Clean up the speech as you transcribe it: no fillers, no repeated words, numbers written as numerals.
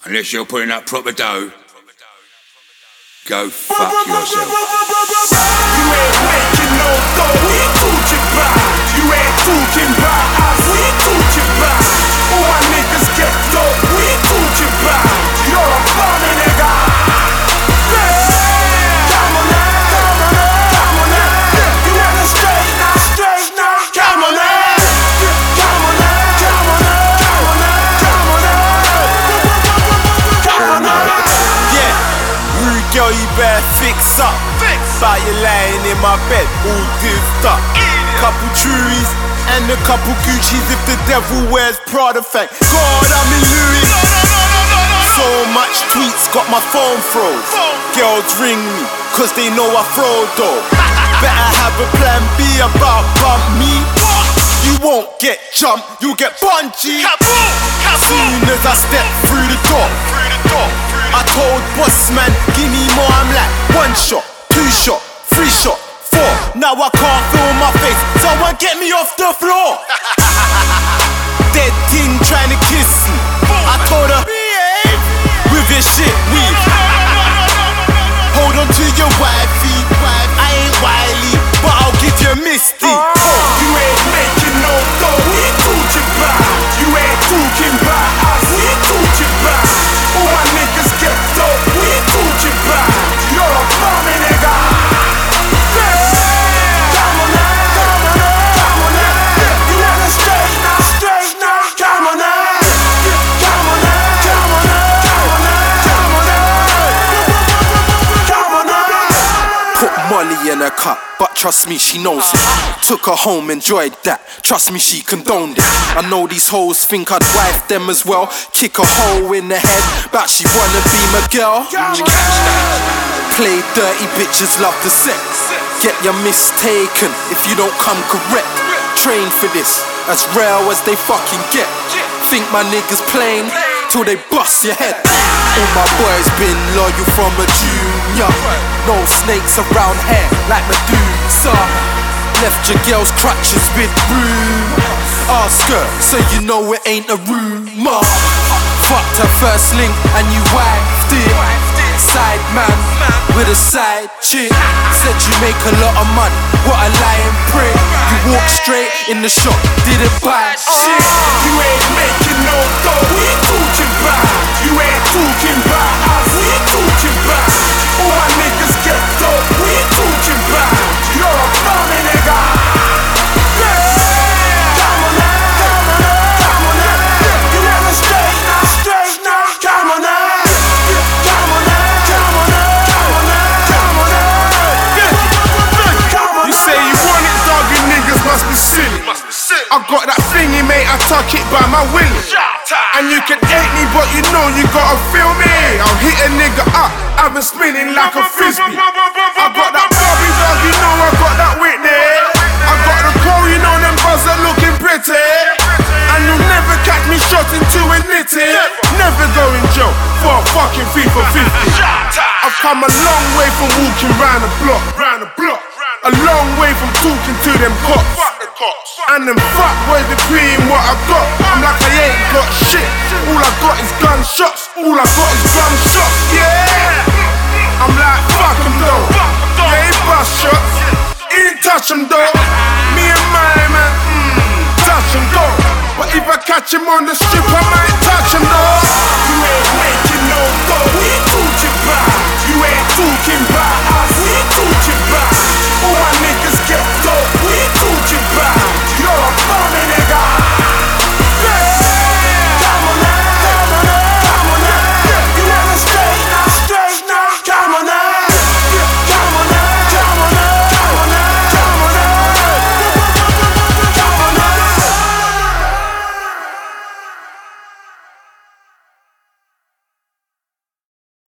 Unless you're putting up proper dough, go fuck yourself. You ain't making no dough, we talking about. You ain't talking about us, we talking about. All my niggas get dope, we talking about. You're a funny nigga. Come on now, come on now, come on now. You wanna straight now, come on now. Come on now, come on now, come on now, come on now. Come on now. Yeah, rude girl, you better fix up. About you lying in my bed, all divved up. Couple Truies and a couple Gucci's if the devil wears Prada. Thank God I'm in Louis. So much tweets, got my phone froze. Girls ring me, cause they know I throw though. Better have a plan B about bump me. You won't get jumped, you'll get bungee. Soon as I step through the door, I told boss man, give me more. I'm like, 1 shot, 2 shot, 3 shot, 4. Now I can't feel my face, someone get me off the floor. Dead thing trying to kiss me. I told her, with your shit weave. Hold on to your wifey. I ain't wily, but I'll give you Misty. You ain't making no dough, we talking about. You ain't talking about us, we talking about. All my niggas get dope, we talking about. You're a funny nigga. Come on now, come on now, come on now. You wanna straight now, come on now. Come on now, come on now, come on now, come on now. Come on now. Put Molly in her cup, but trust me, she knows it. Took her home, enjoyed that. Trust me, she condoned it. I know these hoes think I'd wife them as well. Kick a hole in the head, but she wanna be my girl. Play dirty bitches, love the sex. Get your mistaken if you don't come correct. Train for this, as real as they fucking get. Think my niggas plain till they bust your head. All my boys been loyal from a junior. No snakes around here like Medusa. Left your girl's crutches with broom. Ask her, so you know it ain't a rumor. Fucked her first link and you wifed it. Side man with a side chick. Said you make a lot of money, what a lying prick. You walk straight in the shop, didn't buy shit. You ain't making no dough, we talking about. You ain't talking about us, we talking about. All my niggas get dope, we talking about. You're a funny nigga. Come on now, come on now, come on now. You wanna straight now, come on now. Come on now, come on now, come on now, come on now. You say you want it, dog, you niggas must be silly. I got that thingy, mate, I tuck it by my willy. And you can hate me, but you know you gotta feel me. I'll hit a nigga up, I've been spinning like a frisbee. I got that Bobby dog, you know I got that Whitney. I got the coal, you know them buzzer looking pretty. And you'll never catch me shot into a nitty. Never go in jail for a fucking FIFA 50. I've come a long way from walking round the block. A long way from talking to them cops. And them fuck boys be preying what I got. I'm like I ain't got shit. All I got is gunshots. All I got is gunshots. Yeah. I'm like fuck them though. They ain't bust shots. He didn't touch them though. Me and my man, touch him though. But if I catch him on the strip, I might touch him though. You ain't